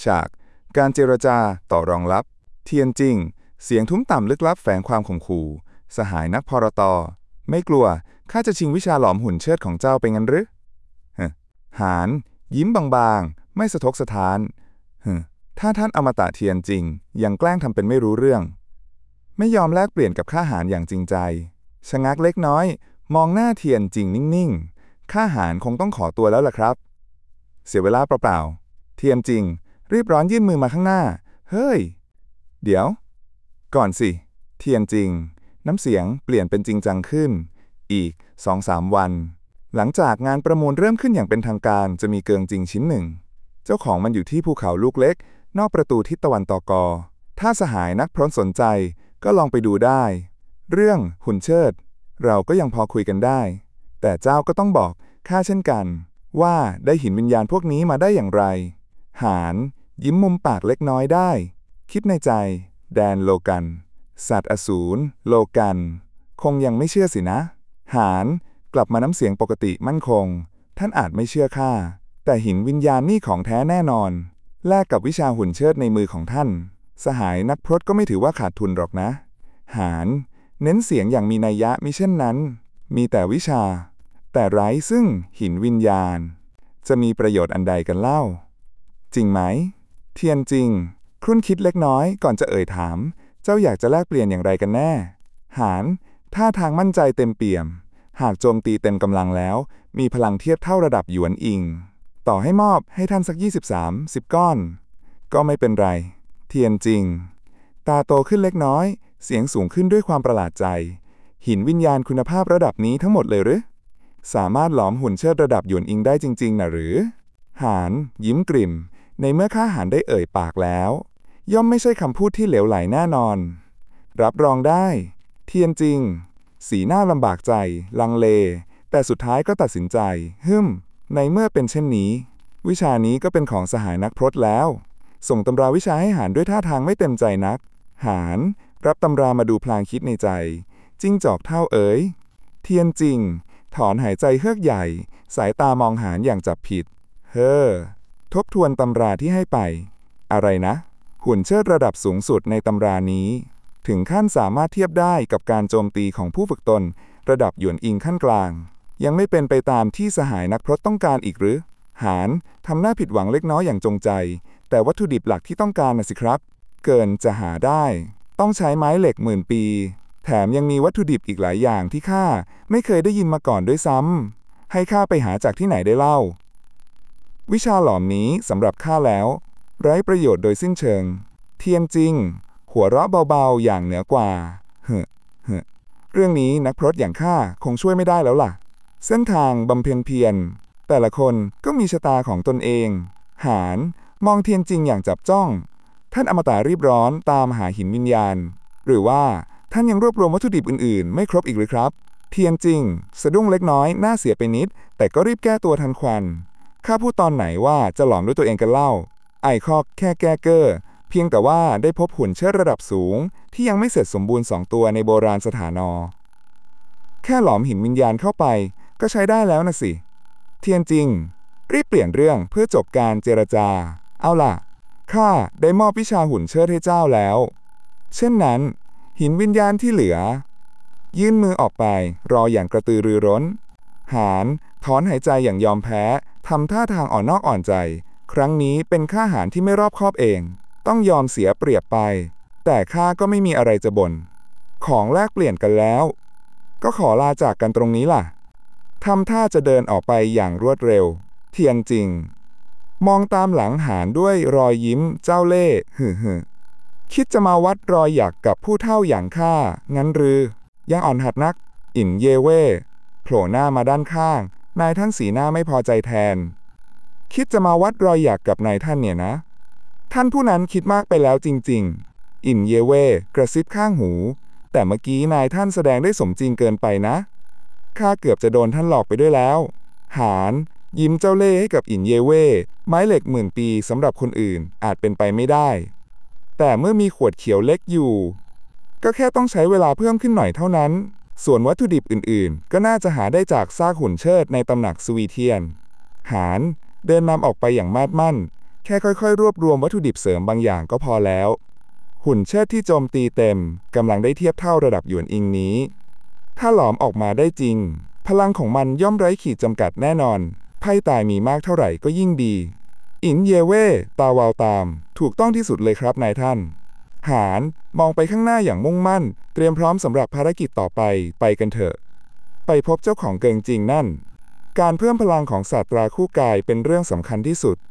ฉากการเจรจาต่อรองลับเทียนจริงเสียงทุ้มต่ำลึกลับแฝงความข่มขู่สหายนักพรตไม่กลัวข้าจะชิงวิชาหลอมหุ่นเชิดของเจ้าไปงั้นหรือหานยิ้มบางๆไม่สะทกสะท้านถ้าท่านอมตะเทียนจริงยังแกล้งทำเป็นไม่รู้เรื่องไม่ยอมแลกเปลี่ยนกับข้าหานอย่างจริงใจชะงักเล็กน้อยมองหน้าเทียนจริงนิ่งๆข้าหานคงต้องขอตัวแล้วล่ะครับเสียเวลาเปล่าๆเทียนจริงรีบร้อนยื่นมือมาข้างหน้าเฮ้ยเดี๋ยวก่อนสิเทียนจริงน้ำเสียงเปลี่ยนเป็นจริงจังขึ้นอีก 2-3 วันหลังจากงานประมูลเริ่มขึ้นอย่างเป็นทางการจะมีเกิงจริงชิ้นหนึ่งเจ้าของมันอยู่ที่ภูเขาลูกเล็กนอกประตูทิศตะวันตกถ้าสหายนักพรตสนใจก็ลองไปดูได้เรื่องหุ่นเชิดเราก็ยังพอคุยกันได้แต่เจ้าก็ต้องบอกข้าเช่นกันว่าได้หินวิญญาณพวกนี้มาได้อย่างไรหานยิ้มมุมปากเล็กน้อยได้คิดในใจแดนโลกันสัตว์อสูรโลกันคงยังไม่เชื่อสินะหานกลับมาน้ำเสียงปกติมั่นคงท่านอาจไม่เชื่อข้าแต่หินวิญญาณนี่ของแท้แน่นอนแลกกับวิชาหุ่นเชิดในมือของท่านสหายนักพรตก็ไม่ถือว่าขาดทุนหรอกนะหานเน้นเสียงอย่างมีนัยยะมิเช่นนั้นมีแต่วิชาแต่ไร้ซึ่งหินวิญญาณจะมีประโยชน์อันใดกันเล่าจริงไหมเทียนจริงครุ่นคิดเล็กน้อยก่อนจะเอ่ยถามเจ้าอยากจะแลกเปลี่ยนอย่างไรกันแน่หานท่าทางมั่นใจเต็มเปี่ยมหากโจมตีเต็มกำลังแล้วมีพลังเทียบเท่าระดับหยวนอิงต่อให้มอบให้ท่านสัก20-30ก้อนก็ไม่เป็นไรเทียนจริงตาโตขึ้นเล็กน้อยเสียงสูงขึ้นด้วยความประหลาดใจหินวิญญาณคุณภาพระดับนี้ทั้งหมดเลยหรือสามารถหลอมหุ่นเชิดระดับหยวนอิงได้จริงๆนะหรือหานยิ้มกริ่มในเมื่อข้าหานได้เอ่ยปากแล้วย่อมไม่ใช่คำพูดที่เหลวไหลแน่นอนรับรองได้เทียนจริงสีหน้าลำบากใจลังเลแต่สุดท้ายก็ตัดสินใจในเมื่อเป็นเช่นนี้วิชานี้ก็เป็นของสหายนักพรตแล้วส่งตำราวิชาให้หานด้วยท่าทางไม่เต็มใจนักหานรับตำรามาดูพลางคิดในใจจิ้งจอกเท่าเอ๋ยเทียนจริงถอนหายใจเฮือกใหญ่สายตามองหานอย่างจับผิดทบทวนตำราที่ให้ไปอะไรนะหุ่นเชิดระดับสูงสุดในตำรานี้ถึงขั้นสามารถเทียบได้กับการโจมตีของผู้ฝึกตนระดับหยวนอิงขั้นกลางยังไม่เป็นไปตามที่สหายนักพรตต้องการอีกหรือหานทำหน้าผิดหวังเล็กน้อยอย่างจงใจแต่วัตถุดิบหลักที่ต้องการน่ะสิครับเกินจะหาได้ต้องใช้ไม้เหล็ก10,000 ปีแถมยังมีวัตถุดิบอีกหลายอย่างที่ข้าไม่เคยได้ยินมาก่อนด้วยซ้ำให้ข้าไปหาจากที่ไหนได้เล่าวิชาหลอมนี้สำหรับข้าแล้วไร้ประโยชน์โดยสิ้นเชิงเทียนจริงหัวเราะเบาๆอย่างเหนือกว่าเรื่องนี้นักพรตอย่างข้าคงช่วยไม่ได้แล้วล่ะเส้นทางบำเพ็ญเพียรแต่ละคนก็มีชะตาของตนเองหานมองเทียนจริงอย่างจับจ้องท่านอมตะรีบร้อนตามหาหินวิญญาณหรือว่าท่านยังรวบรวมวัตถุดิบอื่นๆไม่ครบอีกหรือครับเทียนจริงสะดุ้งเล็กน้อยน่าเสียไปนิดแต่ก็รีบแก้ตัวทันควันข้าพูดตอนไหนว่าจะหลอมด้วยตัวเองกันเล่าไอ้ข้อแค่แก้เก้อเพียงแต่ว่าได้พบหุ่นเชิดระดับสูงที่ยังไม่เสร็จสมบูรณ์2 ตัวในโบราณสถานแค่หลอมหินวิญญาณเข้าไปก็ใช้ได้แล้วนะสิเทียนจริงรีบเปลี่ยนเรื่องเพื่อจบการเจรจาเอาล่ะข้าได้มอบวิชาหุ่นเชิดให้เจ้าแล้วเช่นนั้นหินวิญญาณที่เหลือยื่นมือออกไปรออย่างกระตือรือร้นหานถอนหายใจอย่างยอมแพ้ทำท่าทางอ่อนนอกอ่อนใจครั้งนี้เป็นข้าหานที่ไม่รอบคอบเองต้องยอมเสียเปรียบไปแต่ข้าก็ไม่มีอะไรจะบ่นของแลกเปลี่ยนกันแล้วก็ขอลาจากกันตรงนี้ล่ะทำท่าจะเดินออกไปอย่างรวดเร็วเทียนจริงมองตามหลังหานด้วยรอยยิ้มเจ้าเล่ห์คิดจะมาวัดรอยหยักกับผู้เฒ่าอย่างข้างั้นหรือยังอ่อนหัดนักอินเย่เว่โผล่หน้ามาด้านข้างนายท่านสีหน้าไม่พอใจแทนคิดจะมาวัดรอยหยักกับนายท่านเนี่ยนะท่านผู้นั้นคิดมากไปแล้วจริงๆอินเย่เว่กระซิบข้างหูแต่เมื่อกี้นายท่านแสดงได้สมจริงเกินไปนะข้าเกือบจะโดนท่านหลอกไปด้วยแล้วหานยิ้มเจ้าเล่ห์ให้กับอินเย่เว่ไม้เหล็ก10,000 ปีสำหรับคนอื่นอาจเป็นไปไม่ได้แต่เมื่อมีขวดเขียวเล็กอยู่ก็แค่ต้องใช้เวลาเพิ่มขึ้นหน่อยเท่านั้นส่วนวัตถุดิบอื่นๆก็น่าจะหาได้จากซากหุ่นเชิดในตำหนักสวีเทียนหานเดินนำออกไปอย่างมาดมั่นแค่ค่ค่อยๆรวบรวมวัตถุดิบเสริมบางอย่างก็พอแล้วหุ่นเชิดที่โจมตีเต็มกำลังได้เทียบเท่าระดับหยวนอิงนี้ถ้าหลอมออกมาได้จริงพลังของมันย่อมไร้ขีดจำกัดแน่นอนไพ่ตายมีมากเท่าไหร่ก็ยิ่งดีอินเยเว่ตาวาวตามถูกต้องที่สุดเลยครับนายท่านหานมองไปข้างหน้าอย่างมุ่งมั่นเตรียมพร้อมสำหรับภารกิจต่อไปกันเถอะไปพบเจ้าของเกิงจริงนั่นการเพิ่มพลังของศาสตราคู่กายเป็นเรื่องสำคัญที่สุด